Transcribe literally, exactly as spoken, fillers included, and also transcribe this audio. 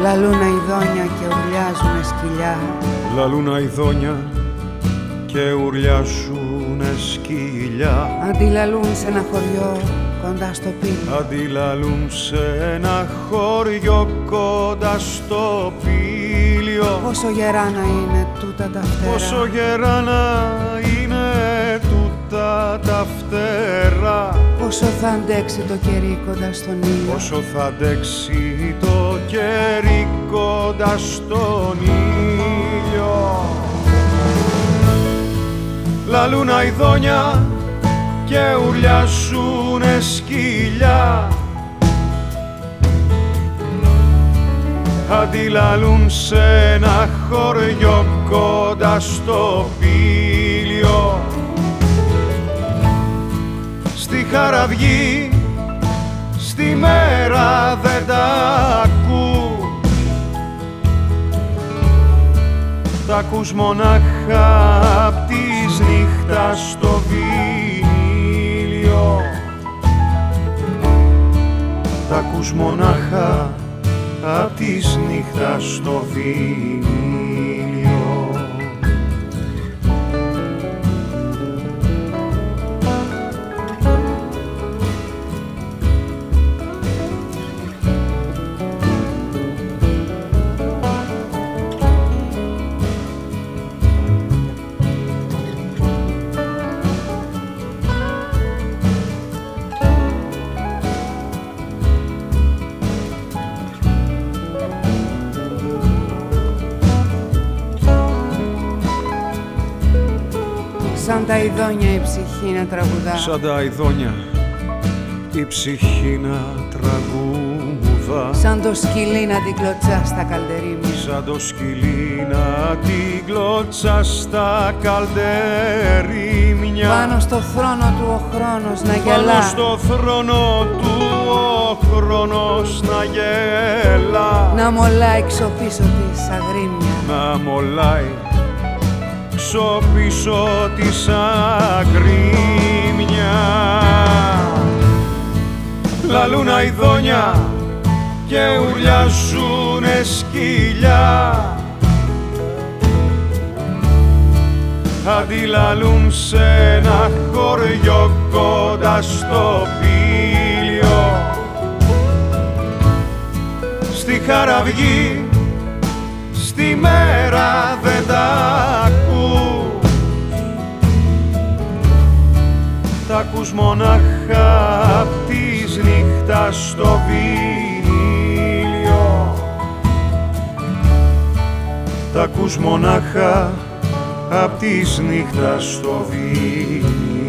Λαλούν αηδόνια και ουρλιάζουνε σκυλιά. Λαλούν αηδόνια και ουρλιάζουνε σκυλιά. Αντιλαλούν σε ένα χωριό κοντά στο πήλιο. Αντιλαλούν σε ένα χωριό κοντά στο πήλιο. Πόσο γερά να είναι τούτα τα φτερά. Πόσο γερά να είναι τούτα τα φτερά. Πόσο θα αντέξει το κερί κοντά στον ήλιο. Πόσο θα αντέξει το κερί κοντά στον ήλιο. Λαλούν αηδόνια και ουρλιάζουνε σκυλιά. Αντιλαλούν σε ένα χωριό κοντά στο πήλιο. Στη χαραυγή, στη μέρα δεν τα ακού. Τα ακούς μονάχα απ' της νύχτας στο βινίλιο. Τα ακούς μονάχα απ' της νύχτας στο βινίλιο. Σαν τα αηδόνια η ψυχή να τραγουδά. Σαν τα αηδόνια η ψυχή να τραγουδά. Σαν το σκυλί να την κλωτσά στα καλντερίμια. Σαν το σκυλί να την κλωτσά στα καλντερίμια. Πάνω στο θρόνο του ο χρόνος να γελά. Πάνω στο θρόνο του ο χρόνος να γελά. Να μολάει ξοπίσω της αγρίμια. Να μολάει ξοπίσω της αγρίμια. Λαλούν αηδόνια και ουρλιάζουνε σκυλιά. Αντιλαλούν σε ένα χωριό κοντά στο πήλιο. Στη χαραυγή, στη μέρα δεν τα ακούς. Τα ακούς μονάχα απ' της νύχτας στο βινίλιο. Τα ακούς μονάχα απ' της νύχτας στο βινίλιο.